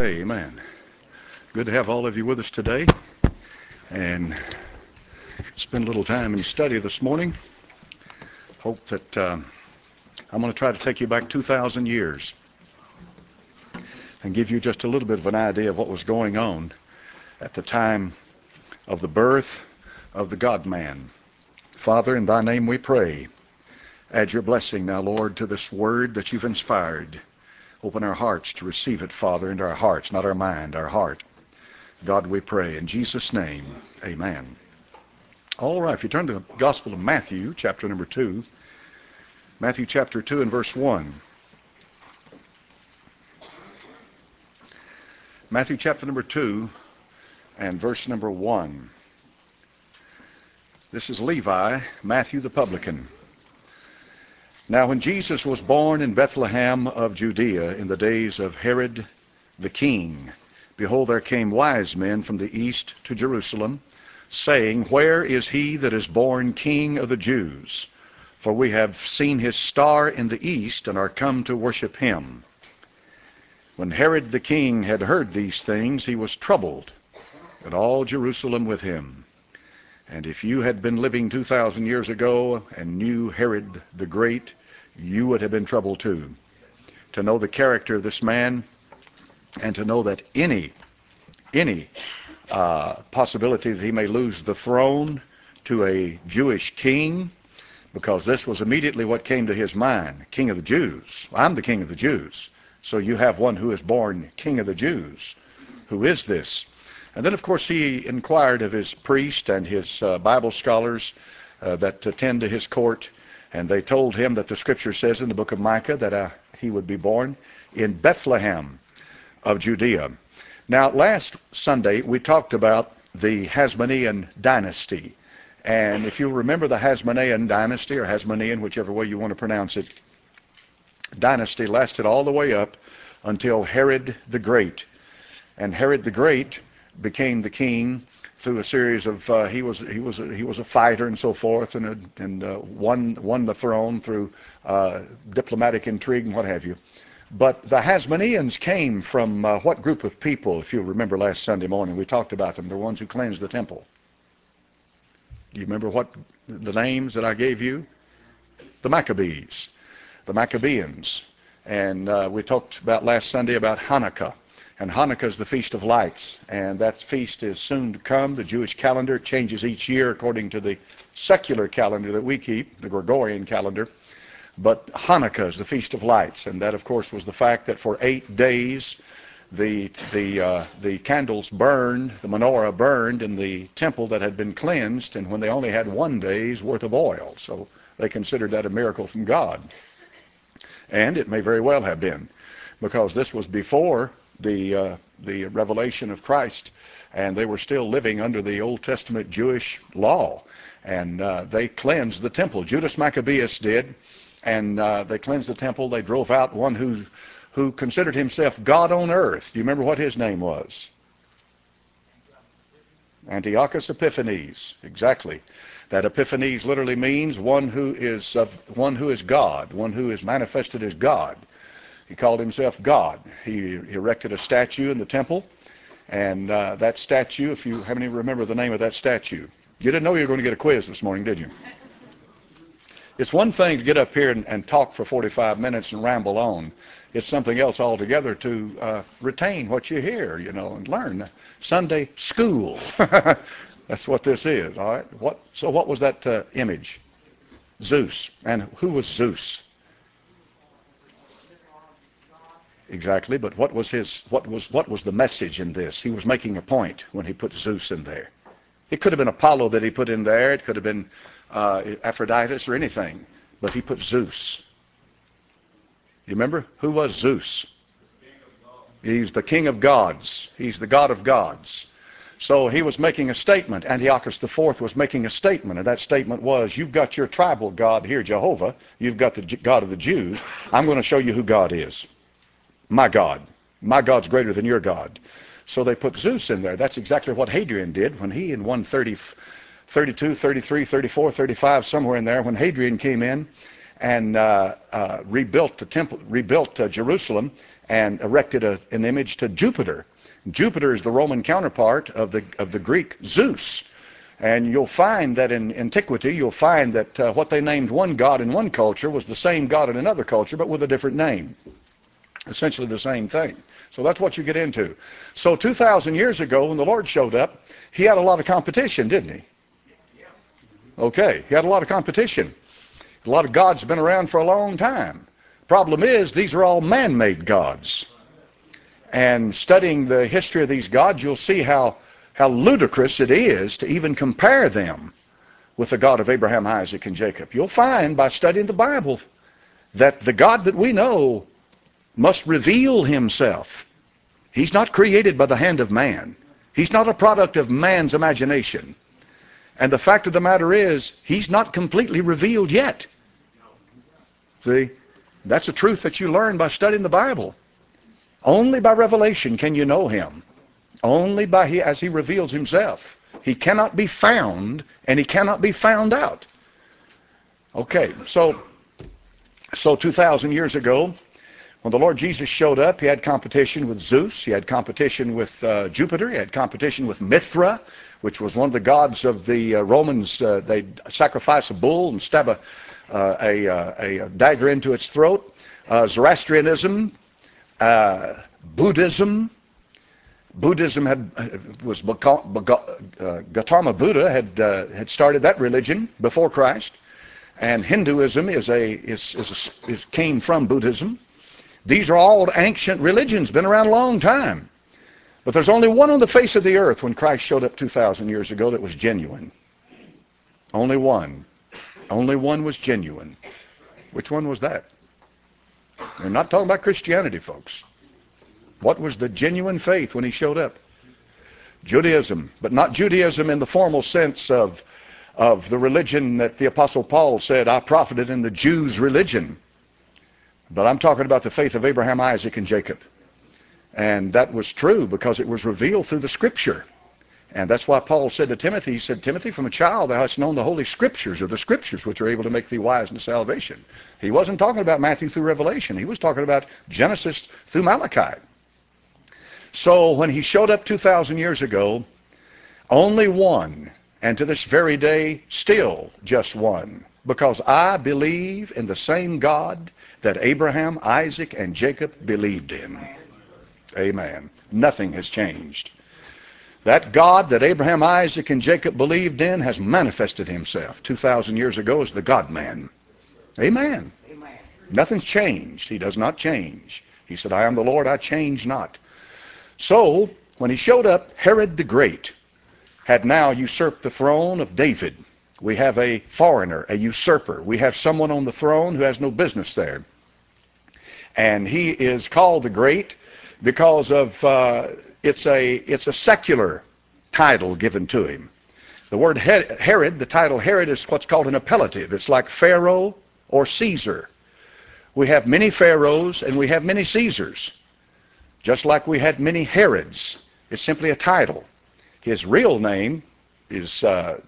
Amen. Good to have all of you with us today and spend a little time in study this morning. Hope that I'm going to try to take you back 2,000 years and give you just a little bit of an idea of what was going on at the time of the birth of the God-man. Father, in thy name we pray. Add your blessing now, Lord, to this word that you've inspired. Open our hearts to receive it, Father, into our hearts, not our mind, our heart. God, we pray. In Jesus' name, amen. All right, if you turn to the Gospel of Matthew, chapter number 2. Matthew chapter 2 and verse 1. Matthew chapter number 2 and verse number 1. This is Levi, Matthew the publican. Now when Jesus was born in Bethlehem of Judea in the days of Herod the king, behold, there came wise men from the east to Jerusalem, saying, Where is he that is born King of the Jews? For we have seen his star in the east, and are come to worship him. When Herod the king had heard these things, he was troubled, and all Jerusalem with him. And if you had been living 2,000 years ago and knew Herod the Great, you would have been troubled too. To know the character of this man, and to know that any possibility that he may lose the throne to a Jewish king, because this was immediately what came to his mind. King of the Jews. I'm the king of the Jews. So you have one who is born King of the Jews. Who is this? And then, of course, he inquired of his priest and his Bible scholars that attend to his court, and they told him that the scripture says in the book of Micah that he would be born in Bethlehem of Judea. Now, last Sunday we talked about the Hasmonean dynasty. And if you remember the Hasmonean dynasty, or Hasmonean, whichever way you want to pronounce it, dynasty lasted all the way up until Herod the Great. And Herod the Great became the king through a series of he was a fighter and so forth, and won the throne through diplomatic intrigue and what have you. But the Hasmoneans came from what group of people? If you remember last Sunday morning, we talked about them. The ones who cleansed the temple. Do you remember what the names that I gave you? The Maccabees, the Maccabeans, and we talked about last Sunday about Hanukkah. And Hanukkah is the Feast of Lights, and that feast is soon to come. The Jewish calendar changes each year according to the secular calendar that we keep, the Gregorian calendar. But Hanukkah is the Feast of Lights, and that, of course, was the fact that for 8 days the candles burned, the menorah burned in the temple that had been cleansed, and when they only had 1 day's worth of oil. So they considered that a miracle from God. And it may very well have been, because this was before the revelation of Christ, and they were still living under the Old Testament Jewish law, and they cleansed the temple. Judas Maccabeus did, and they cleansed the temple. They drove out one who considered himself God on earth. Do you remember what his name was? Antiochus Epiphanes. Exactly. That Epiphanes literally means one who is God, one who is manifested as God. He called himself God. He erected a statue in the temple, and that statue, how many remember the name of that statue? You didn't know you were going to get a quiz this morning, did you? It's one thing to get up here and talk for 45 minutes and ramble on. It's something else altogether to retain what you hear, and learn. Sunday school. That's what this is, all right? So what was that image? Zeus. And who was Zeus? Exactly, but what was the message in this? He was making a point when he put Zeus in there. It could have been Apollo that he put in there. It could have been Aphrodite or anything, but he put Zeus. You remember? Who was Zeus? He's the king of gods. He's the god of gods. So he was making a statement. Antiochus IV was making a statement, and that statement was, you've got your tribal god here, Jehovah. You've got the God of the Jews. I'm going to show you who God is. My God. My God's greater than your God. So they put Zeus in there. That's exactly what Hadrian did when he in 130, 32, 33, 34, 35, somewhere in there, when Hadrian came in and rebuilt the temple, rebuilt Jerusalem, and erected an image to Jupiter. Jupiter is the Roman counterpart of the Greek Zeus. And you'll find that in antiquity, you'll find that what they named one god in one culture was the same god in another culture, but with a different name. Essentially the same thing. So that's what you get into. So 2,000 years ago, when the Lord showed up, he had a lot of competition, didn't he? Okay, he had a lot of competition. A lot of gods have been around for a long time. Problem is, these are all man-made gods. And studying the history of these gods, you'll see how ludicrous it is to even compare them with the God of Abraham, Isaac, and Jacob. You'll find by studying the Bible that the God that we know must reveal himself. He's not created by the hand of man. He's not a product of man's imagination. And the fact of the matter is, he's not completely revealed yet. See, that's a truth that you learn by studying the Bible. Only by revelation can you know him. Only by as he reveals himself. He cannot be found, and he cannot be found out. Okay, so 2,000 years ago, when the Lord Jesus showed up, he had competition with Zeus, he had competition with Jupiter, he had competition with Mithra, which was one of the gods of the Romans. They'd sacrifice a bull and stab a dagger into its throat. Zoroastrianism, Buddhism. Buddhism Gautama Buddha had started that religion before Christ, and Hinduism came from Buddhism. These are all ancient religions, been around a long time. But there's only one on the face of the earth when Christ showed up 2,000 years ago that was genuine. Only one. Only one was genuine. Which one was that? We're not talking about Christianity, folks. What was the genuine faith when he showed up? Judaism, but not Judaism in the formal sense of the religion that the Apostle Paul said, I profited in the Jews' religion. But I'm talking about the faith of Abraham, Isaac, and Jacob. And that was true because it was revealed through the Scripture. And that's why Paul said to Timothy, he said, Timothy, from a child thou hast known the Holy Scriptures, or the Scriptures which are able to make thee wise unto salvation. He wasn't talking about Matthew through Revelation. He was talking about Genesis through Malachi. So when he showed up 2,000 years ago, only one, and to this very day, still just one. Because I believe in the same God that Abraham, Isaac, and Jacob believed in. Amen. Nothing has changed. That God that Abraham, Isaac, and Jacob believed in has manifested himself 2,000 years ago as the God-man. Amen. Amen. Nothing's changed. He does not change. He said, I am the Lord, I change not. So, when he showed up, Herod the Great had now usurped the throne of David. We have a foreigner, a usurper. We have someone on the throne who has no business there. And he is called the Great because of it's a secular title given to him. The word Herod, the title Herod, is what's called an appellative. It's like Pharaoh or Caesar. We have many pharaohs and we have many Caesars. Just like we had many Herods. It's simply a title. His real name is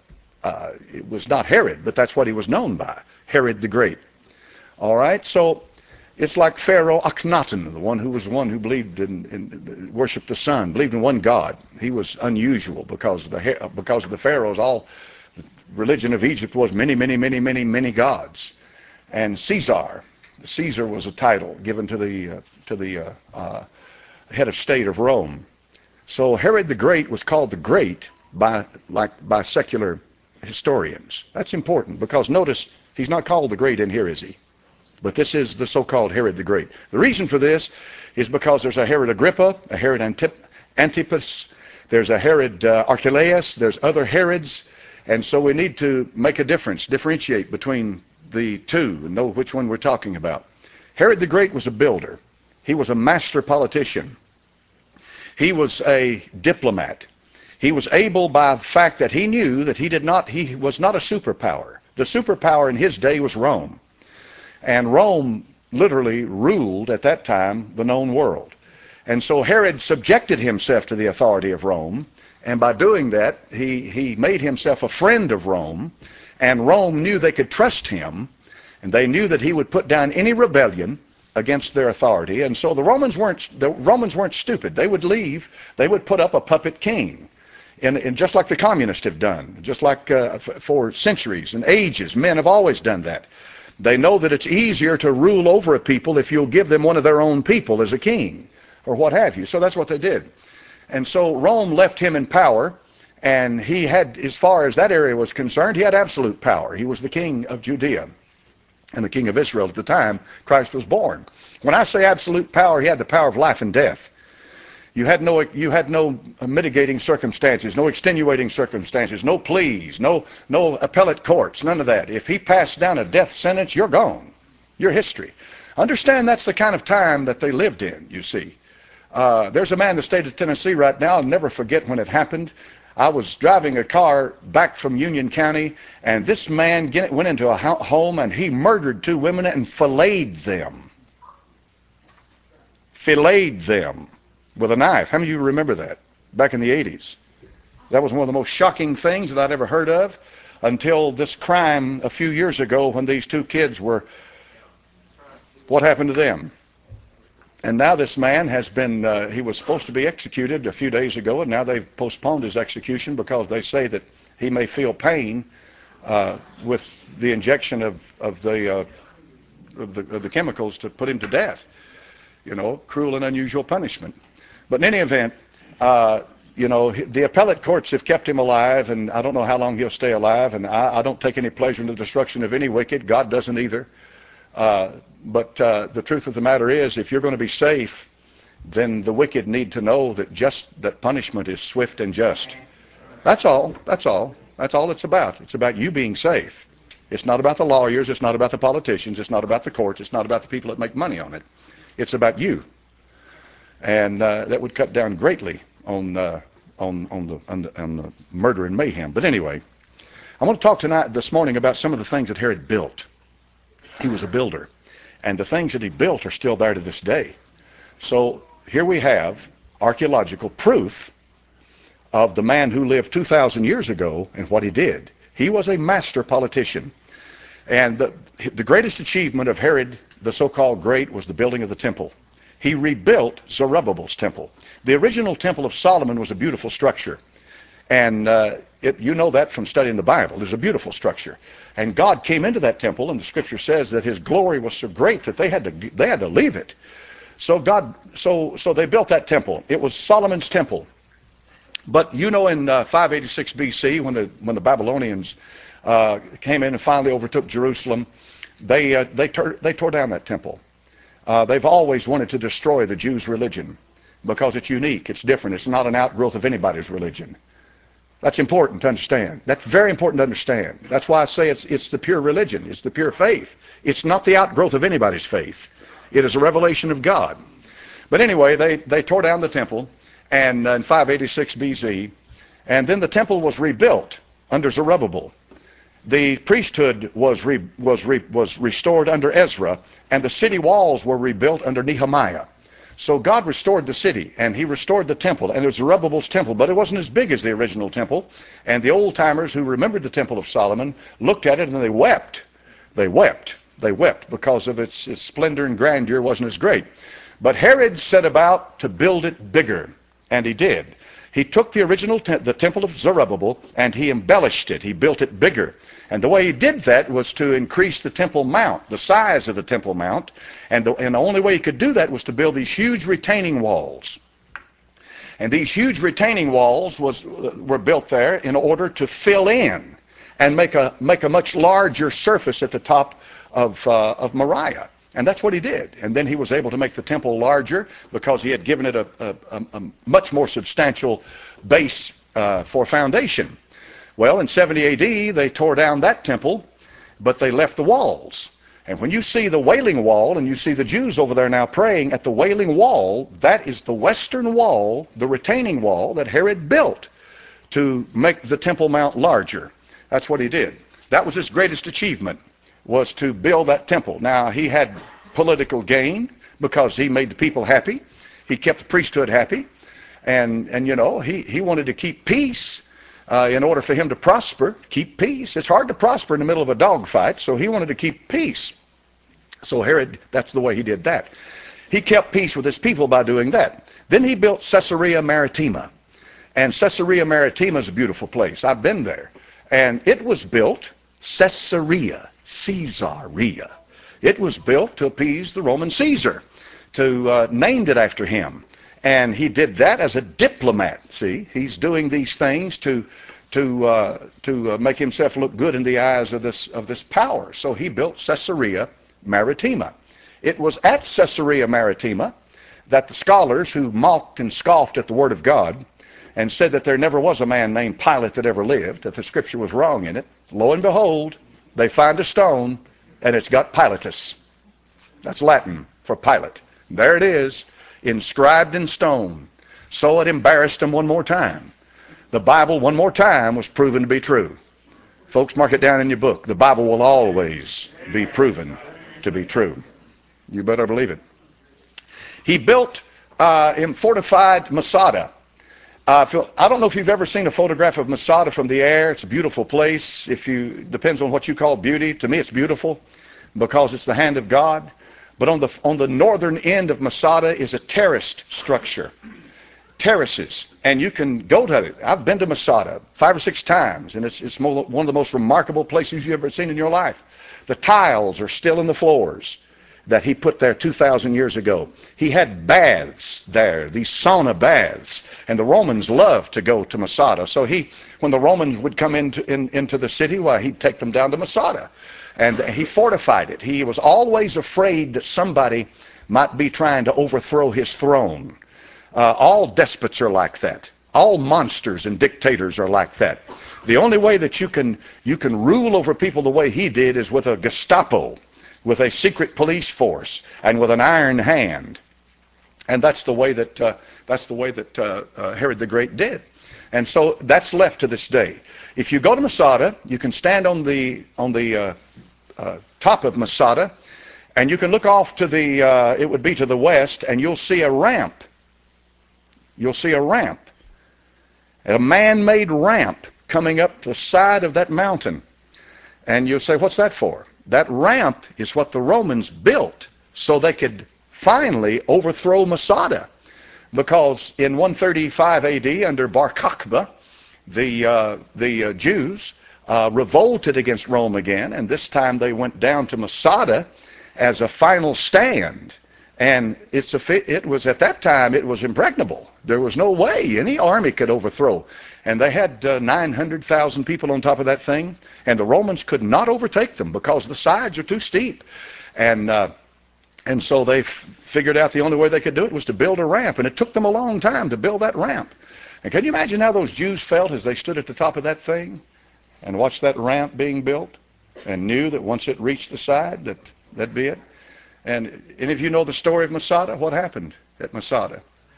it was not Herod, but that's what he was known by, Herod the Great. All right, so it's like Pharaoh Akhenaten, the one who believed in worshiped the sun, believed in one God. He was unusual because of the pharaohs. All the religion of Egypt was many gods. And Caesar was a title given to the head of state of Rome. So Herod the Great was called the Great by secular historians. That's important because notice he's not called the Great in here, is he? But this is the so-called Herod the Great. The reason for this is because there's a Herod Agrippa, a Herod Antipas, there's a Herod Archelaus, there's other Herods, and so we need to make a differentiate between the two and know which one we're talking about. Herod the Great was a builder. He was a master politician. He was a diplomat. He was able by the fact that he knew that he was not a superpower. The superpower in his day was Rome. And Rome literally ruled at that time the known world. And so Herod subjected himself to the authority of Rome, and by doing that he made himself a friend of Rome, and Rome knew they could trust him, And they knew that he would put down any rebellion against their authority. And so the Romans weren't stupid. They would leave. They would put up a puppet king. And just like the communists have done, just like for centuries and ages, men have always done that. They know that it's easier to rule over a people if you'll give them one of their own people as a king or what have you. So that's what they did. And so Rome left him in power, and he had, as far as that area was concerned, he had absolute power. He was the king of Judea and the king of Israel at the time Christ was born. When I say absolute power, he had the power of life and death. You had no mitigating circumstances, no extenuating circumstances, no pleas, no appellate courts, none of that. If he passed down a death sentence, you're gone. You're history. Understand that's the kind of time that they lived in, you see. There's a man in the state of Tennessee right now, I'll never forget when it happened. I was driving a car back from Union County, and this man went into a home and he murdered 2 women and filleted them. Filleted them with a knife. How many of you remember that back in the 80s? That was one of the most shocking things that I'd ever heard of until this crime a few years ago when these 2 kids were, what happened to them? And now this man has been, he was supposed to be executed a few days ago, and now they've postponed his execution because they say that he may feel pain with the injection of the chemicals to put him to death. You know, cruel and unusual punishment. But in any event, you know, the appellate courts have kept him alive, and I don't know how long he'll stay alive, and I don't take any pleasure in the destruction of any wicked. God doesn't either. But the truth of the matter is, if you're going to be safe, then the wicked need to know that punishment is swift and just. That's all. That's all. That's all it's about. It's about you being safe. It's not about the lawyers. It's not about the politicians. It's not about the courts. It's not about the people that make money on it. It's about you. And that would cut down greatly on the murder and mayhem. But anyway, I want to talk this morning about some of the things that Herod built. He was a builder, and the things that he built are still there to this day. So here we have archaeological proof of the man who lived 2,000 years ago and what he did. He was a master politician. And the greatest achievement of Herod, the so-called great, was the building of the temple. He rebuilt Zerubbabel's temple. The original temple of Solomon was a beautiful structure. And you know that from studying the Bible. It was a beautiful structure. And God came into that temple, and the scripture says that his glory was so great that they had to leave it. So they built that temple. It was Solomon's temple. But you know, in 586 BC, when the Babylonians came in and finally overtook Jerusalem, they tore down that temple. They've always wanted to destroy the Jews' religion because it's unique, it's different, it's not an outgrowth of anybody's religion. That's important to understand. That's very important to understand. That's why I say it's the pure religion, it's the pure faith. It's not the outgrowth of anybody's faith. It is a revelation of God. But anyway, they tore down the temple and in 586 BC, and then the temple was rebuilt under Zerubbabel. The priesthood was restored under Ezra, and the city walls were rebuilt under Nehemiah. So God restored the city, and he restored the temple, and it was Zerubbabel's temple, but it wasn't as big as the original temple. And the old-timers who remembered the Temple of Solomon looked at it and they wept. They wept. They wept because of its splendor and grandeur wasn't as great. But Herod set about to build it bigger, and he did. He took the original the temple of Zerubbabel, and he embellished it. He built it bigger. And the way he did that was to increase the Temple Mount, the size of the Temple Mount. And the only way he could do that was to build these huge retaining walls. And these huge retaining walls were built there in order to fill in and make a much larger surface at the top of Moriah. And that's what he did. And then he was able to make the temple larger because he had given it a much more substantial base for foundation. Well, in 70 AD, they tore down that temple, but they left the walls. And when you see the Wailing Wall, and you see the Jews over there now praying at the Wailing Wall, that is the western wall, the retaining wall that Herod built to make the Temple Mount larger. That's what he did. That was his greatest achievement, was to build that temple. Now, he had political gain because he made the people happy. He kept the priesthood happy. And you know, he wanted to keep peace. in order for him to prosper, keep peace. It's hard to prosper in the middle of a dogfight, so he wanted to keep peace. So Herod, that's the way he did that. He kept peace with his people by doing that. Then he built Caesarea Maritima. And Caesarea Maritima is a beautiful place. I've been there. And it was built, Caesarea. It was built to appease the Roman Caesar, named it after him. And he did that as a diplomat. See, he's doing these things to make himself look good in the eyes of this power. So he built Caesarea Maritima. It was at Caesarea Maritima that the scholars who mocked and scoffed at the Word of God and said that there never was a man named Pilate that ever lived, that the Scripture was wrong in it, lo and behold, they find a stone and it's got Pilatus. That's Latin for Pilate. There it is, inscribed in stone. So it embarrassed them one more time. The Bible, one more time, was proven to be true. Folks, mark it down in your book. The Bible will always be proven to be true. You better believe it. He built and fortified Masada. I don't know if you've ever seen a photograph of Masada from the air. It's a beautiful place. Depends on what you call beauty. To me, it's beautiful because it's the hand of God. But on the northern end of Masada is a terraced structure. Terraces, and you can go to it. I've been to Masada 5 or 6 times, and it's one of the most remarkable places you've ever seen in your life. The tiles are still in the floors that he put there 2,000 years ago. He had baths there, these sauna baths, and the Romans loved to go to Masada. So when the Romans would come into the city, well, he'd take them down to Masada, and he fortified it. He was always afraid that somebody might be trying to overthrow his throne. All despots are like that. All monsters and dictators are like that. The only way that you can rule over people the way he did is with a Gestapo, with a secret police force, and with an iron hand. And that's the way that Herod the Great did. And so that's left to this day. If you go to Masada, you can stand on the top of Masada, and you can look off to it would be to the west, and you'll see a ramp. You'll see a ramp, a man-made ramp coming up the side of that mountain. And you'll say, what's that for? That ramp is what the Romans built so they could finally overthrow Masada. Because in 135 AD, under Bar Kokhba, the Jews revolted against Rome again, and this time they went down to Masada as a final stand. And it was at that time, it was impregnable. There was no way any army could overthrow. And they had 900,000 people on top of that thing, and the Romans could not overtake them because the sides are too steep. And so they figured out the only way they could do it was to build a ramp, and it took them a long time to build that ramp. And can you imagine how those Jews felt as they stood at the top of that thing and watched that ramp being built and knew that once it reached the side, that'd be it? And if you know the story of Masada, what happened at Masada?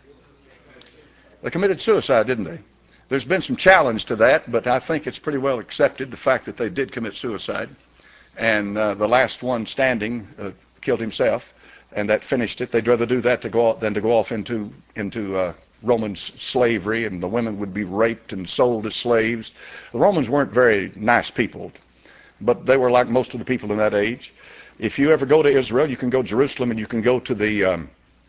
They committed suicide, didn't they? There's been some challenge to that, but I think it's pretty well accepted, the fact that they did commit suicide. And the last one standing killed himself, and that finished it. They'd rather do that than to go off into Roman slavery, and the women would be raped and sold as slaves. The Romans weren't very nice people, but they were like most of the people in that age. If you ever go to Israel, you can go to Jerusalem, and you can go to the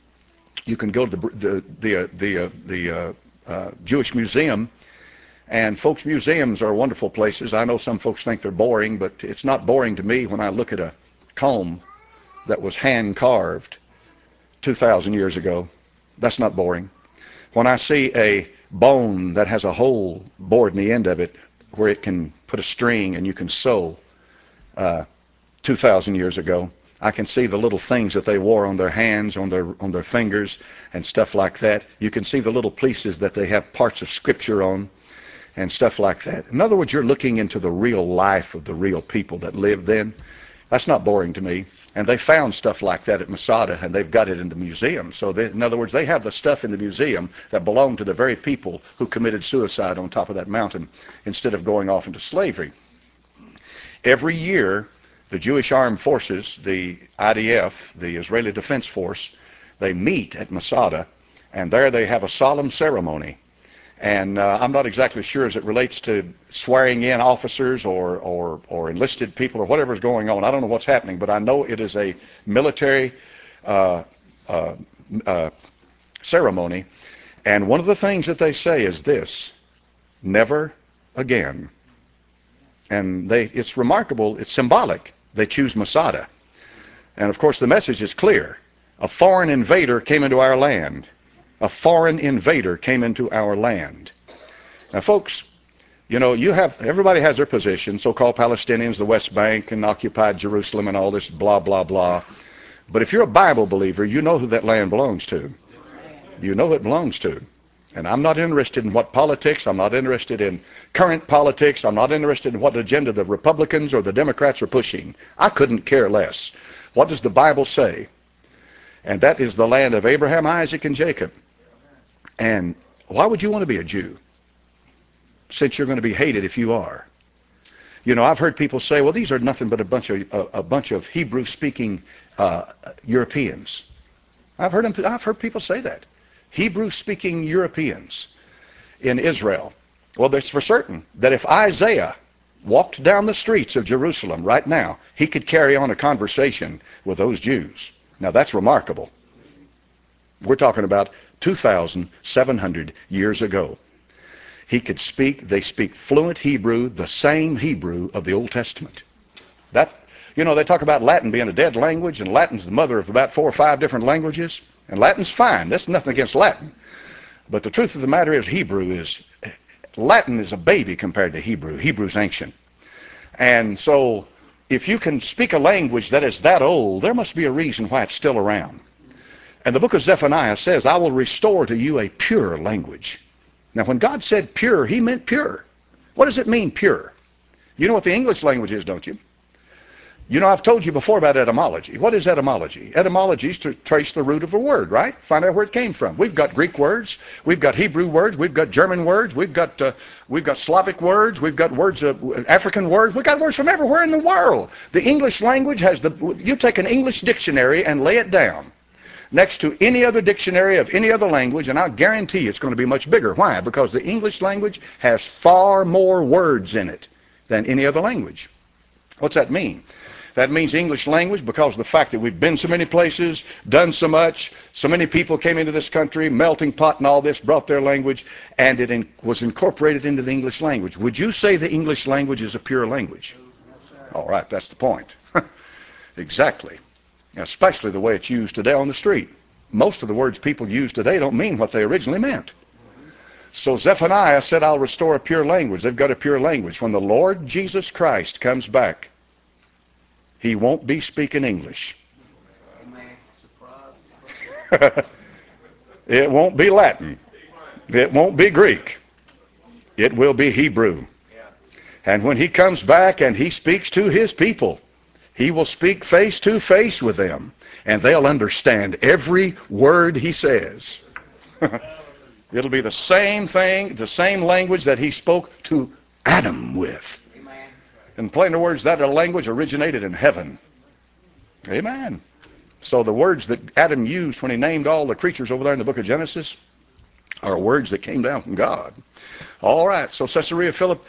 Jewish Museum. And folks, museums are wonderful places. I know some folks think they're boring, but it's not boring to me when I look at a comb that was hand carved 2,000 years ago. That's not boring. When I see a bone that has a hole bored in the end of it where it can put a string and you can sew 2,000 years ago, I can see the little things that they wore on their hands, on their fingers, and stuff like that. You can see the little pieces that they have parts of Scripture on, and stuff like that. In other words, you're looking into the real life of the real people that lived then. That's not boring to me. And they found stuff like that at Masada, and they've got it in the museum. So in other words, they have the stuff in the museum that belonged to the very people who committed suicide on top of that mountain instead of going off into slavery. Every year, the Jewish Armed Forces, the IDF, the Israeli Defense Force, they meet at Masada, and there they have a solemn ceremony. And I'm not exactly sure as it relates to swearing in officers or enlisted people or whatever's going on. I don't know what's happening, but I know it is a military uh, uh, uh, ceremony. And one of the things that they say is this: never again. And it's remarkable, it's symbolic. They choose Masada. And of course the message is clear. A foreign invader came into our land. A foreign invader came into our land. Now folks, you know, everybody has their position, so-called Palestinians, the West Bank, and occupied Jerusalem and all this blah, blah, blah. But if you're a Bible believer, you know who that land belongs to. You know who it belongs to. And I'm not interested in what politics, I'm not interested in current politics, I'm not interested in what agenda the Republicans or the Democrats are pushing. I couldn't care less. What does the Bible say? And that is the land of Abraham, Isaac, and Jacob. And why would you want to be a Jew, since you're going to be hated if you are? You know, I've heard people say, well, these are nothing but a bunch of Hebrew-speaking Europeans. I've heard people say that. Hebrew-speaking Europeans in Israel. Well, that's for certain that if Isaiah walked down the streets of Jerusalem right now, he could carry on a conversation with those Jews. Now that's remarkable. We're talking about 2,700 years ago. He could speak, they speak fluent Hebrew, the same Hebrew of the Old Testament. That, you know, they talk about Latin being a dead language, and Latin's the mother of about 4 or 5 different languages. And Latin's fine. That's nothing against Latin. But the truth of the matter is Latin is a baby compared to Hebrew. Hebrew's ancient. And so if you can speak a language that is that old, there must be a reason why it's still around. And the book of Zephaniah says, I will restore to you a pure language. Now when God said pure, he meant pure. What does it mean, pure? You know what the English language is, don't you? You know, I've told you before about etymology. What is etymology? Etymology is to trace the root of a word, right? Find out where it came from. We've got Greek words, we've got Hebrew words, we've got German words, we've got Slavic words, we've got words, African words. We've got words from everywhere in the world. The English language has you take an English dictionary and lay it down next to any other dictionary of any other language, and I'll guarantee it's going to be much bigger. Why? Because the English language has far more words in it than any other language. What's that mean? That means English language, because of the fact that we've been so many places, done so much, so many people came into this country, melting pot and all this, brought their language, and it was incorporated into the English language. Would you say the English language is a pure language? All right, that's the point. Exactly. Especially the way it's used today on the street. Most of the words people use today don't mean what they originally meant. So Zephaniah said, I'll restore a pure language. They've got a pure language. When the Lord Jesus Christ comes back, he won't be speaking English. It won't be Latin. It won't be Greek. It will be Hebrew. And when he comes back and he speaks to his people, he will speak face to face with them, and they'll understand every word he says. It'll be the same thing, the same language that he spoke to Adam with. In plain words, that language originated in heaven. Amen. So the words that Adam used when he named all the creatures over there in the book of Genesis are words that came down from God. All right, so Caesarea Philippi,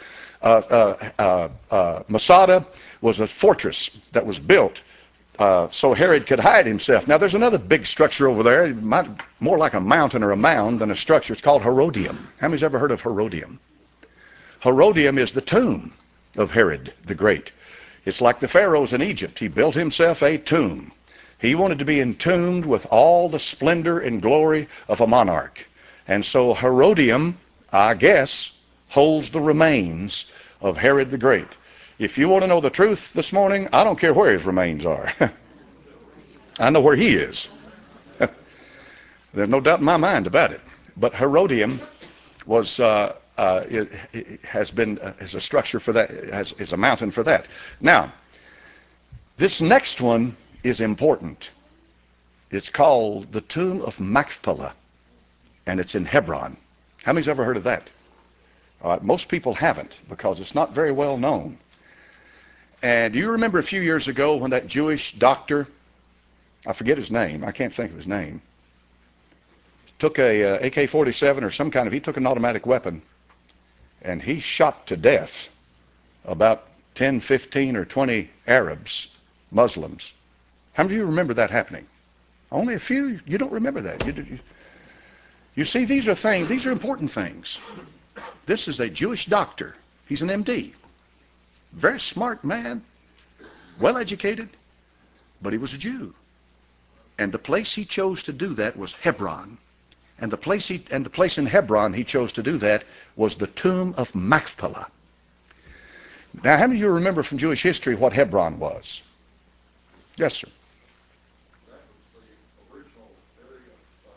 Masada was a fortress that was built so Herod could hide himself. Now there's another big structure over there, more like a mountain or a mound than a structure. It's called Herodium. How many's ever heard of Herodium? Herodium is the tomb of Herod the Great. It's like the pharaohs in Egypt. He built himself a tomb. He wanted to be entombed with all the splendor and glory of a monarch. And so Herodium, I guess, holds the remains of Herod the Great. If you want to know the truth this morning, I don't care where his remains are. I know where he is. There's no doubt in my mind about it. But Herodium was it has been is a structure for that, is a mountain for that. Now, this next one is important. It's called the Tomb of Machpelah, and it's in Hebron. How many's ever heard of that? Most people haven't, because it's not very well known. And do you remember a few years ago when that Jewish doctor, I forget his name, I can't think of his name, took a AK-47 or some kind of, he took an automatic weapon, and he shot to death about 10, 15, or 20 Arabs, Muslims. How many of you remember that happening? Only a few. You don't remember that. You see, these are important things. This is a Jewish doctor. He's an MD. Very smart man, well educated, but he was a Jew. And the place he chose to do that was Hebron. And the place in Hebron he chose to do that was the tomb of Machpelah. Now, how many of you remember from Jewish history what Hebron was? Yes, sir. That was the original area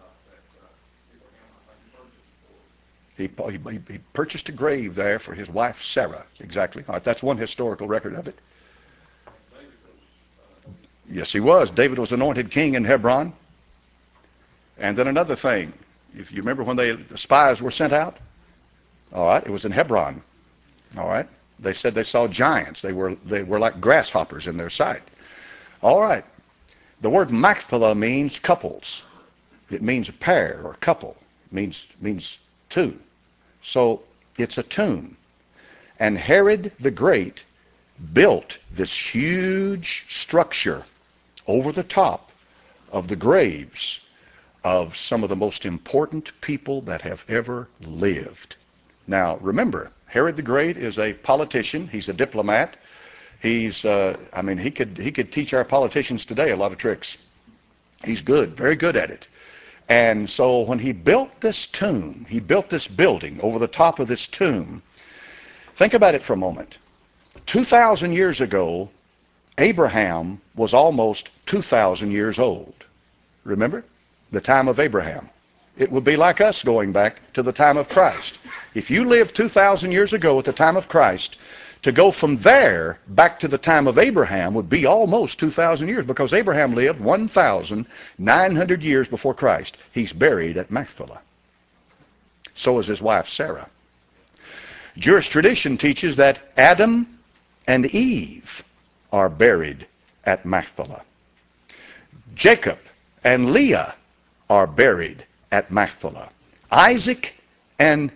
that Abraham, I think, purchased for. He purchased a grave there for his wife Sarah. Exactly. All right, that's one historical record of it. David was, Yes, he was. David was anointed king in Hebron. And then another thing, if you remember when the spies were sent out, all right, it was in Hebron. All right, they said they saw giants. They were like grasshoppers in their sight. All right, the word Machpelah means couples. It means a pair or couple. It means two. So it's a tomb. And Herod the Great built this huge structure over the top of the graves of some of the most important people that have ever lived. Now, remember, Herod the Great is a politician. He's a diplomat. He's, I mean, he could teach our politicians today a lot of tricks. He's good, very good at it. And so when he built this tomb, he built this building over the top of this tomb. Think about it for a moment. 2,000 years ago, Abraham was almost 2,000 years old. Remember? The time of Abraham. It would be like us going back to the time of Christ. If you lived 2,000 years ago at the time of Christ, to go from there back to the time of Abraham would be almost 2,000 years, because Abraham lived 1,900 years before Christ. He's buried at Machpelah. So is his wife Sarah. Jewish tradition teaches that Adam and Eve are buried at Machpelah. Jacob and Leah are buried at Machpelah. Isaac and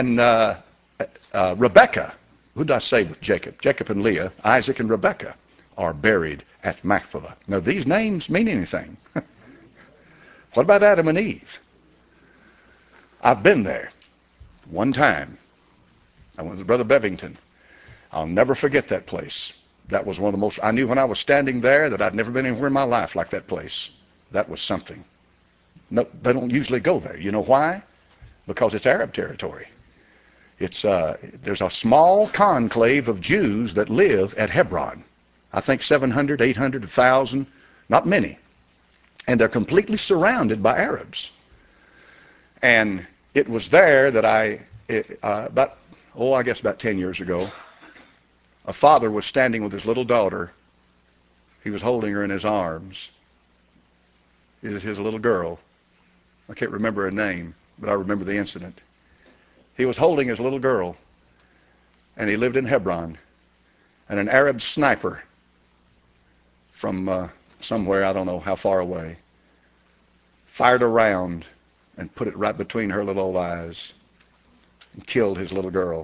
Rebekah, who did I say with Jacob? Jacob and Leah, Isaac and Rebekah are buried at Machpelah. Now, these names mean anything. What about Adam and Eve? I've been there one time. I went with Brother Bevington. I'll never forget that place. That was one of the most, I knew when I was standing there that I'd never been anywhere in my life like that place. That was something. No, they don't usually go there. You know why? Because it's Arab territory. There's a small conclave of Jews that live at Hebron. I think 700, 800, 1,000, not many. And they're completely surrounded by Arabs. And it was there that I guess about 10 years ago, a father was standing with his little daughter. He was holding her in his arms. It was his little girl. I can't remember her name, but I remember the incident. He was holding his little girl, and he lived in Hebron. And an Arab sniper from somewhere, I don't know how far away, fired a round and put it right between her little old eyes and killed his little girl.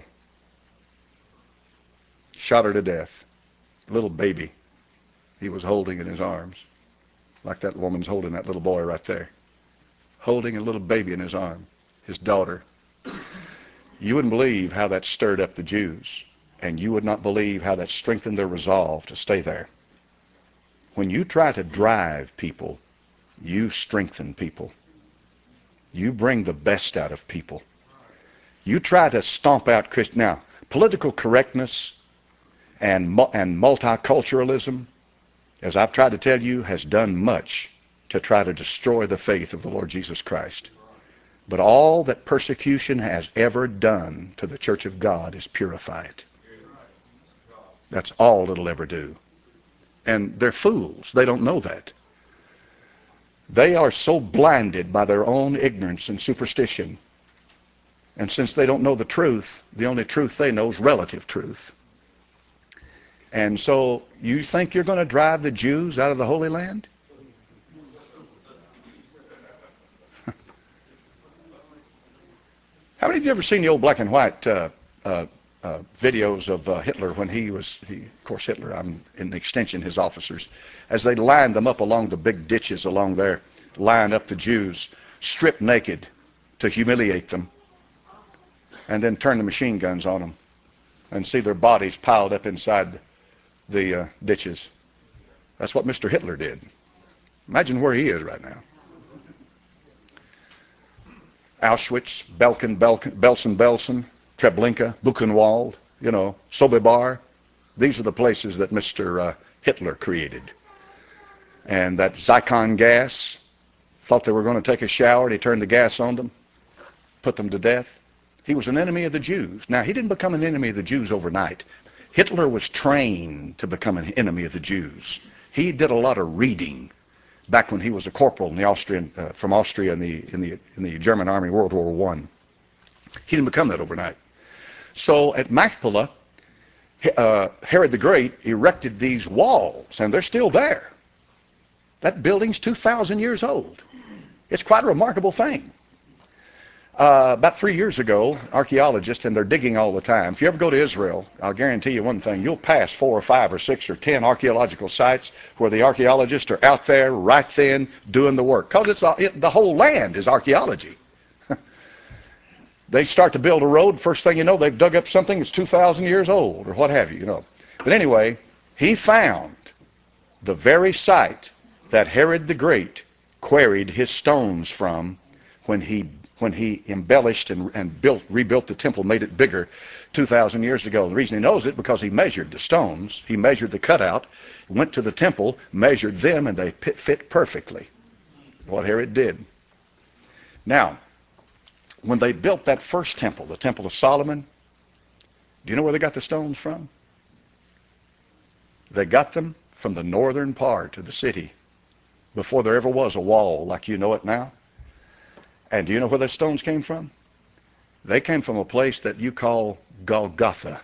Shot her to death. Little baby he was holding in his arms, like that woman's holding that little boy right there, holding a little baby in his arm, his daughter. You wouldn't believe how that stirred up the Jews, and you would not believe how that strengthened their resolve to stay there. When you try to drive people, you strengthen people. You bring the best out of people. You try to stomp out Christian. Now, political correctness and multiculturalism, as I've tried to tell you, has done much to try to destroy the faith of the Lord Jesus Christ. But all that persecution has ever done to the church of God is purify it. That's all it'll ever do. And they're fools. They don't know that. They are so blinded by their own ignorance and superstition. And since they don't know the truth, the only truth they know is relative truth. And so you think you're going to drive the Jews out of the Holy Land? many of you ever seen the old black and white videos of Hitler when of course Hitler, I'm in extension his officers, as they lined them up along the big ditches along there, lined up the Jews, stripped naked to humiliate them, and then turn the machine guns on them and see their bodies piled up inside the ditches. That's what Mr. Hitler did. Imagine where he is right now. Auschwitz, Belsen, Treblinka, Buchenwald, Sobibor. These are the places that Mr. Hitler created. And that Zyklon gas, thought they were going to take a shower, and he turned the gas on them, put them to death. He was an enemy of the Jews. Now, he didn't become an enemy of the Jews overnight. Hitler was trained to become an enemy of the Jews. He did a lot of reading back when he was a corporal in the from Austria in the German army, World War I. He didn't become that overnight. So at Machpelah, Herod the Great erected these walls, and they're still there. That building's 2,000 years old. It's quite a remarkable thing. About 3 years ago, archaeologists, and they're digging all the time. If you ever go to Israel, I'll guarantee you one thing, you'll pass 4 or 5 or 6 or 10 archaeological sites where the archaeologists are out there right then doing the work. Because the whole land is archaeology. They start to build a road, first thing you know, they've dug up something that's 2,000 years old, or what have you, But anyway, he found the very site that Herod the Great quarried his stones from when he embellished and rebuilt the temple, made it bigger 2,000 years ago. The reason he knows it, because he measured the stones, he measured the cutout, went to the temple, measured them, and they fit perfectly. What Herod did. Now, when they built that first temple, the Temple of Solomon, do you know where they got the stones from? They got them from the northern part of the city, before there ever was a wall like you know it now. And do you know where those stones came from? They came from a place that you call Golgotha.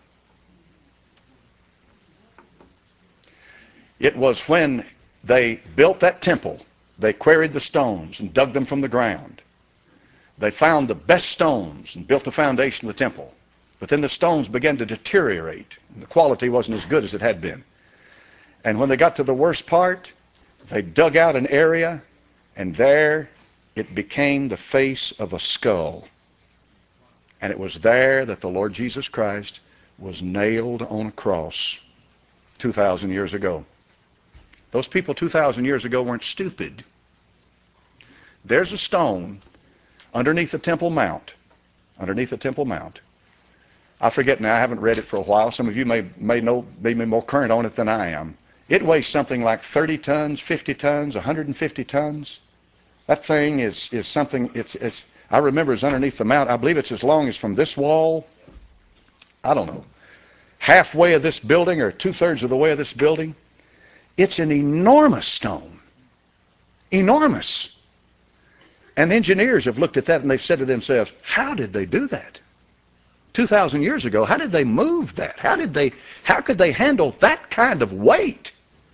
It was when they built that temple, they quarried the stones and dug them from the ground. They found the best stones and built the foundation of the temple. But then the stones began to deteriorate, and the quality wasn't as good as it had been. And when they got to the worst part, they dug out an area, and there it became the face of a skull. And it was there that the Lord Jesus Christ was nailed on a cross 2,000 years ago. Those people 2,000 years ago weren't stupid. There's a stone underneath the Temple Mount. Underneath the Temple Mount. I forget now, I haven't read it for a while. Some of you may be more current on it than I am. It weighs something like 30 tons, 50 tons, 150 tons. That thing is something, I remember it's underneath the mount. I believe it's as long as from this wall, I don't know, halfway of this building or 2/3 of the way of this building. It's an enormous stone. Enormous. And engineers have looked at that and they've said to themselves, how did they do that? 2,000 years ago, how did they move that? How could they handle that kind of weight?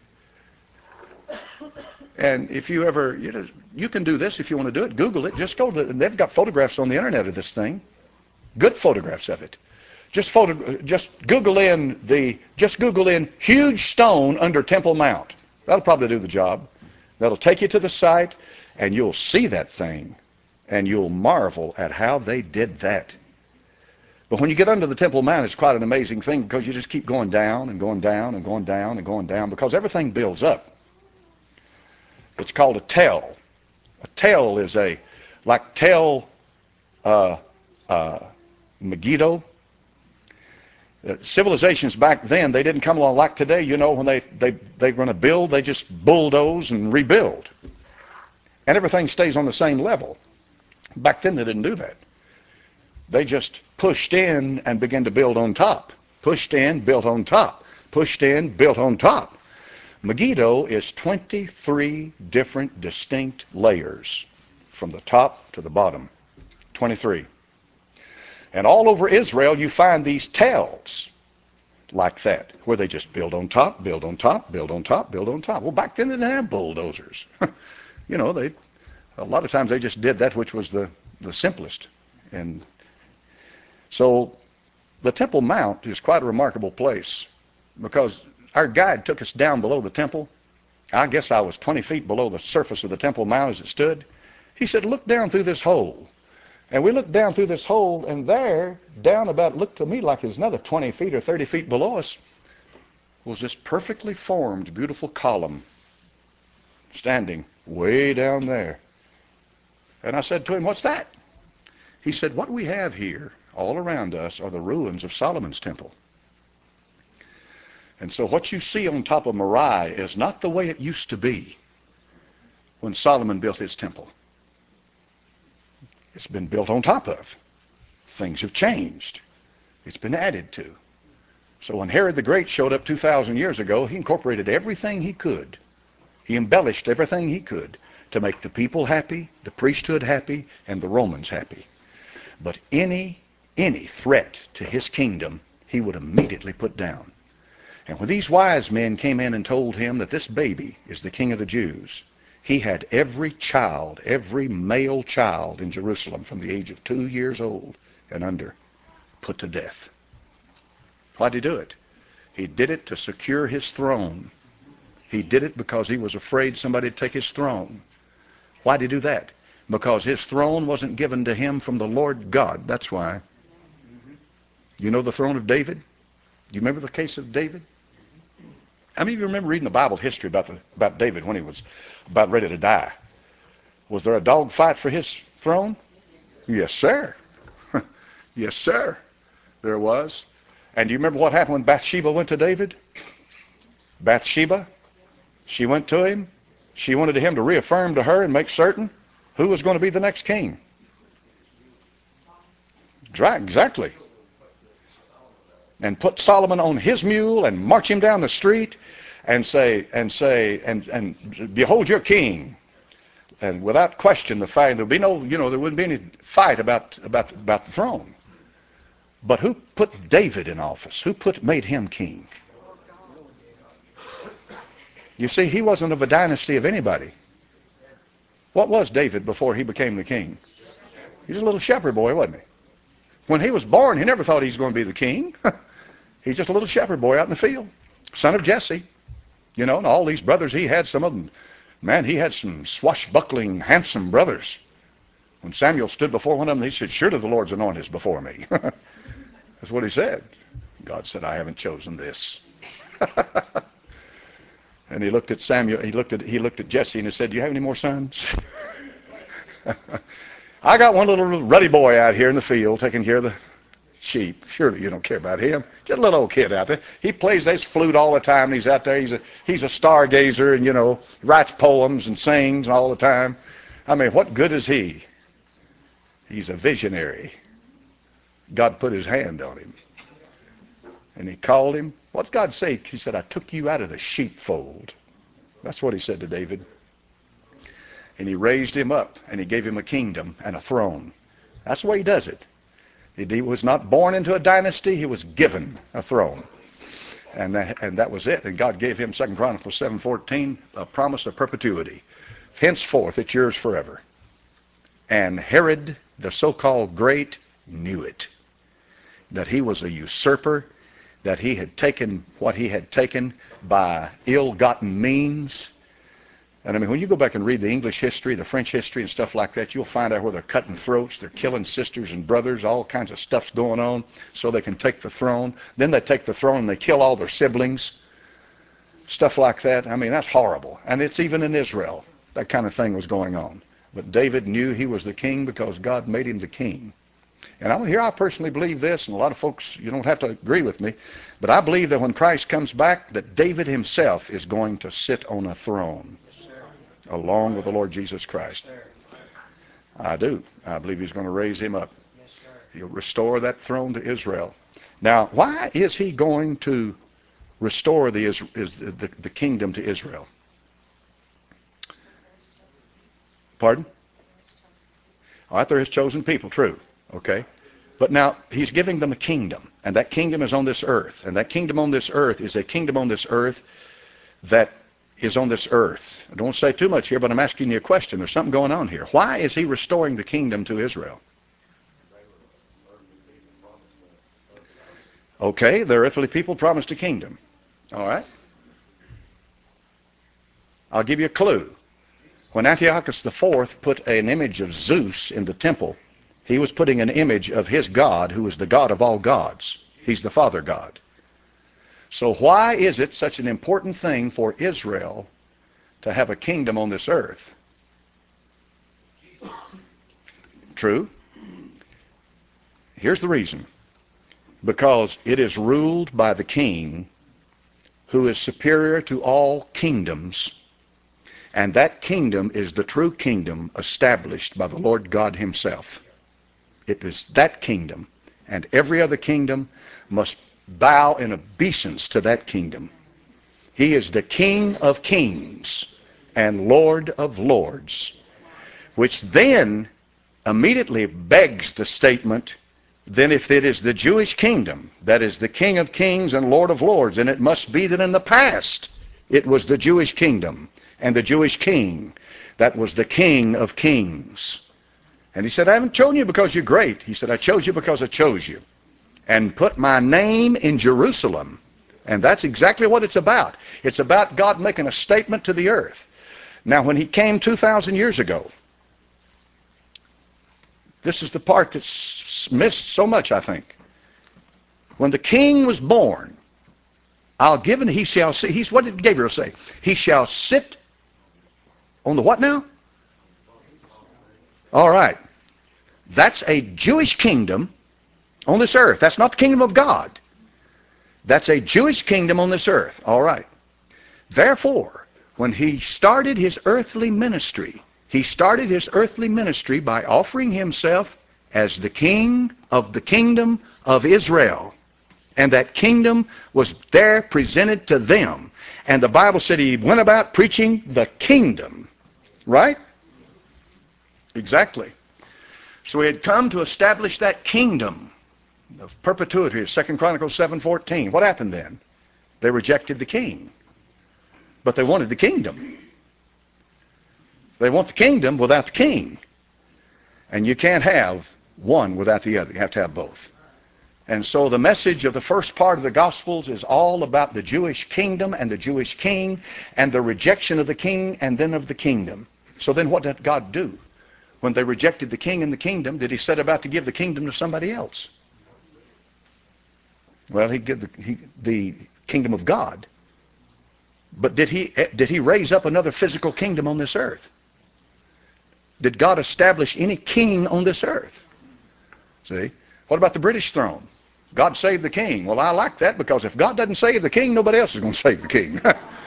And if you ever, you can do this if you want to do it. Google it. Just go to, they've got photographs on the internet of this thing. Good photographs of it. Just Google in huge stone under Temple Mount. That'll probably do the job. That'll take you to the site, and you'll see that thing, and you'll marvel at how they did that. But when you get under the Temple Mount, it's quite an amazing thing, because you just keep going down and going down and going down and going down, because everything builds up. It's called a tell. A tell is like tell Megiddo. Civilizations back then, they didn't come along like today. When they're going to build, they just bulldoze and rebuild. And everything stays on the same level. Back then, they didn't do that. They just pushed in and began to build on top. Pushed in, built on top. Pushed in, built on top. Megiddo is 23 different distinct layers from the top to the bottom. 23. And all over Israel, you find these tells like that, where they just build on top, build on top, build on top, build on top. Well, back then they didn't have bulldozers. A lot of times they just did that which was the simplest. And So the Temple Mount is quite a remarkable place because our guide took us down below the temple. I guess I was 20 feet below the surface of the Temple Mount as it stood. He said, look down through this hole. And we looked down through this hole, and there, down about, looked to me like it was another 20 feet or 30 feet below us, was this perfectly formed, beautiful column standing way down there. And I said to him, what's that? He said, what we have here all around us are the ruins of Solomon's temple. And so what you see on top of Moriah is not the way it used to be when Solomon built his temple. It's been built on top of. Things have changed. It's been added to. So when Herod the Great showed up 2,000 years ago, he incorporated everything he could. He embellished everything he could to make the people happy, the priesthood happy, and the Romans happy. But any threat to his kingdom, he would immediately put down. And when these wise men came in and told him that this baby is the king of the Jews, he had every child, every male child in Jerusalem from the age of 2 years old and under, put to death. Why'd he do it? He did it to secure his throne. He did it because he was afraid somebody would take his throne. Why'd he do that? Because his throne wasn't given to him from the Lord God. That's why. You know the throne of David? Do you remember the case of David? How many of you remember reading the Bible history about David when he was about ready to die? Was there a dog fight for his throne? Yes, sir. Yes, sir. There was. And do you remember what happened when Bathsheba went to David? Bathsheba, she went to him. She wanted him to reaffirm to her and make certain who was going to be the next king. Exactly. And put Solomon on his mule and march him down the street and say, behold your king. And without question, the fight, there'd be no, there wouldn't be any fight about the throne. But who put David in office? Who made him king? You see, he wasn't of a dynasty of anybody. What was David before he became the king? He was a little shepherd boy, wasn't he? When he was born, he never thought he was going to be the king. He's just a little shepherd boy out in the field, son of Jesse. And all these brothers he had, some of them, man, he had some swashbuckling, handsome brothers. When Samuel stood before one of them, he said, surely the Lord's anointed is before me. That's what he said. God said, I haven't chosen this. And he looked at Samuel, he looked at Jesse and he said, do you have any more sons? I got one little ruddy boy out here in the field taking care of the sheep. Surely you don't care about him. Just a little old kid out there. He plays his flute all the time. And he's out there. He's a stargazer and, writes poems and sings all the time. I mean, what good is he? He's a visionary. God put his hand on him. And he called him. What's God say? He said, I took you out of the sheepfold. That's what he said to David. And he raised him up and he gave him a kingdom and a throne. That's the way he does it. He was not born into a dynasty. He was given a throne. And that was it. And God gave him, 2 Chronicles 7:14, a promise of perpetuity. Henceforth, it's yours forever. And Herod, the so-called great, knew it. That he was a usurper, that he had taken what he had taken by ill-gotten means. And I mean, when you go back and read the English history, the French history and stuff like that, you'll find out where they're cutting throats, they're killing sisters and brothers, all kinds of stuff's going on so they can take the throne. Then they take the throne and they kill all their siblings, stuff like that. I mean, that's horrible. And it's even in Israel, that kind of thing was going on. But David knew he was the king because God made him the king. And I personally believe this, and a lot of folks, you don't have to agree with me, but I believe that when Christ comes back, that David himself is going to sit on a throne along with the Lord Jesus Christ. I do. I believe he's going to raise him up. He'll restore that throne to Israel. Now, why is he going to restore the kingdom to Israel? Pardon? All right, they're his chosen people, true. Okay. But now, he's giving them a kingdom, and that kingdom is on this earth. And that kingdom on this earth is a kingdom on this earth that is on this earth. I don't want to say too much here, but I'm asking you a question. There's something going on here. Why is he restoring the kingdom to Israel? Okay, the earthly people promised a kingdom. All right. I'll give you a clue. When Antiochus IV put an image of Zeus in the temple, he was putting an image of his God, who is the God of all gods. He's the Father God. So why is it such an important thing for Israel to have a kingdom on this earth? True. Here's the reason. Because it is ruled by the king who is superior to all kingdoms, and that kingdom is the true kingdom established by the Lord God himself. It is that kingdom, and every other kingdom must bow in obeisance to that kingdom. He is the King of kings and Lord of lords, which then immediately begs the statement, then if it is the Jewish kingdom that is the King of kings and Lord of lords, then it must be that in the past it was the Jewish kingdom and the Jewish king that was the King of kings. And he said, I haven't chosen you because you're great. He said, I chose you because I chose you and put my name in Jerusalem. And that's exactly what it's about. It's about God making a statement to the earth. Now, when he came 2,000 years ago, this is the part that's missed so much, I think. When the king was born, I'll give and he shall sit. What did Gabriel say? He shall sit on the what now? All right. That's a Jewish kingdom on this earth. That's not the kingdom of God. That's a Jewish kingdom on this earth. All right. Therefore, when he started his earthly ministry, he started his earthly ministry by offering himself as the king of the kingdom of Israel. And that kingdom was there presented to them. And the Bible said he went about preaching the kingdom. Right? Exactly. So he had come to establish that kingdom of perpetuity of 2 Chronicles 7:14. What happened then? They rejected the king. But they wanted the kingdom. They want the kingdom without the king. And you can't have one without the other. You have to have both. And so the message of the first part of the Gospels is all about the Jewish kingdom and the Jewish king and the rejection of the king and then of the kingdom. So then what did God do? When they rejected the king and the kingdom, did he set about to give the kingdom to somebody else? Well, he gave the kingdom of God. But did he raise up another physical kingdom on this earth? Did God establish any king on this earth? See? What about the British throne? God saved the king. Well, I like that because if God doesn't save the king, nobody else is going to save the king.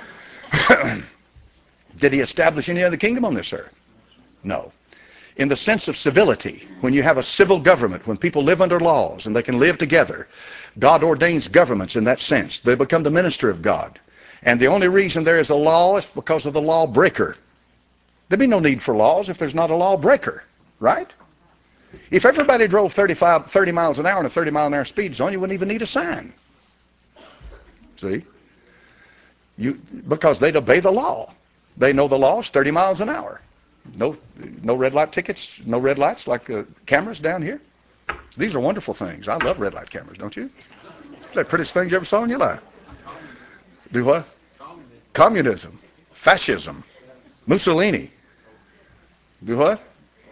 Did he establish any other kingdom on this earth? No. In the sense of civility, when you have a civil government, when people live under laws and they can live together, God ordains governments in that sense. They become the minister of God. And the only reason there is a law is because of the lawbreaker. There'd be no need for laws if there's not a lawbreaker, right? If everybody drove 30 miles an hour in a 30-mile-an-hour speed zone, you wouldn't even need a sign. See? Because they'd obey the law. They know the law is 30 miles an hour. No red light tickets, no red lights like cameras down here. These are wonderful things. I love red light cameras, don't you? It's the prettiest things you ever saw in your life. Do what? Communism. Fascism. Mussolini. Do what?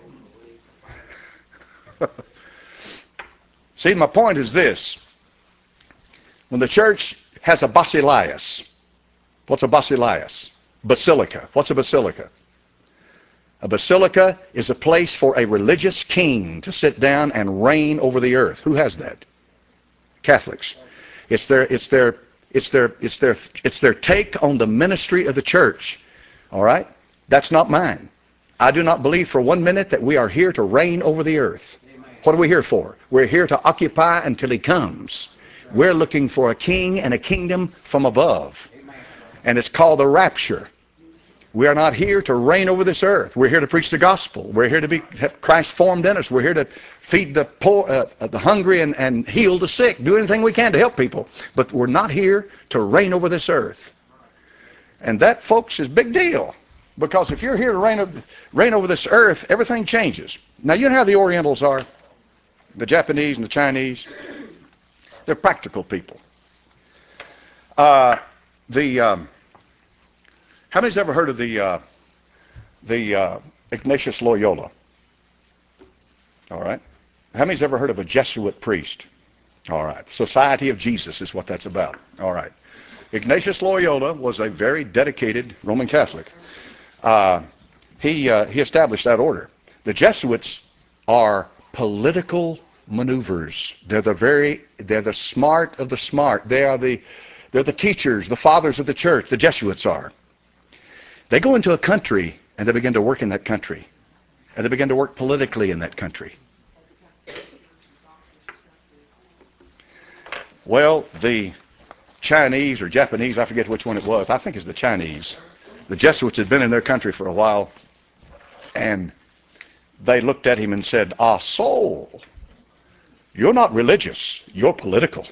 See, my point is this. When the church has a basileus, what's a basileus? Basilica. What's a basilica? A basilica is a place for a religious king to sit down and reign over the earth. Who has that? Catholics. It's their take on the ministry of the church. All right? That's not mine. I do not believe for 1 minute that we are here to reign over the earth. What are we here for? We're here to occupy until he comes. We're looking for a king and a kingdom from above. And it's called the rapture. We are not here to reign over this earth. We're here to preach the gospel. We're here to have Christ formed in us. We're here to feed the poor, the hungry, and heal the sick. Do anything we can to help people. But we're not here to reign over this earth. And that, folks, is a big deal. Because if you're here to reign over this earth, everything changes. Now, you know how the Orientals are, the Japanese and the Chinese. They're practical people. How many's ever heard of the Ignatius Loyola? All right. How many's ever heard of a Jesuit priest? All right. Society of Jesus is what that's about. All right. Ignatius Loyola was a very dedicated Roman Catholic. He established that order. The Jesuits are political maneuvers. They're the smart of the smart. They're the teachers, the fathers of the church. The Jesuits are. They go into a country and they begin to work in that country, and they begin to work politically in that country. Well, the Chinese or Japanese, I forget which one it was, I think it's the Chinese. The Jesuits had been in their country for a while, and they looked at him and said, "Ah, so, you're not religious, you're political."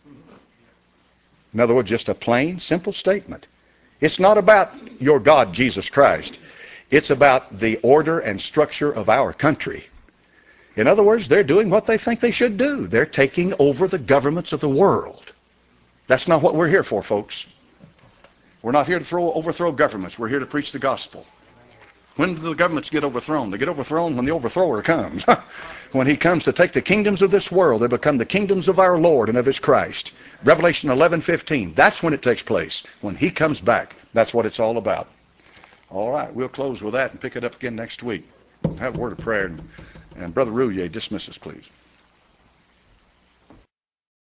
In other words, just a plain, simple statement. It's not about your God, Jesus Christ. It's about the order and structure of our country. In other words, they're doing what they think they should do. They're taking over the governments of the world. That's not what we're here for, folks. We're not here to overthrow governments. We're here to preach the gospel. When do the governments get overthrown? They get overthrown when the overthrower comes. When he comes to take the kingdoms of this world, they become the kingdoms of our Lord and of his Christ. Revelation 11:15. That's when it takes place. When he comes back. That's what it's all about. All right, we'll close with that and pick it up again next week. Have a word of prayer. And Brother Rouillet, dismiss us, please.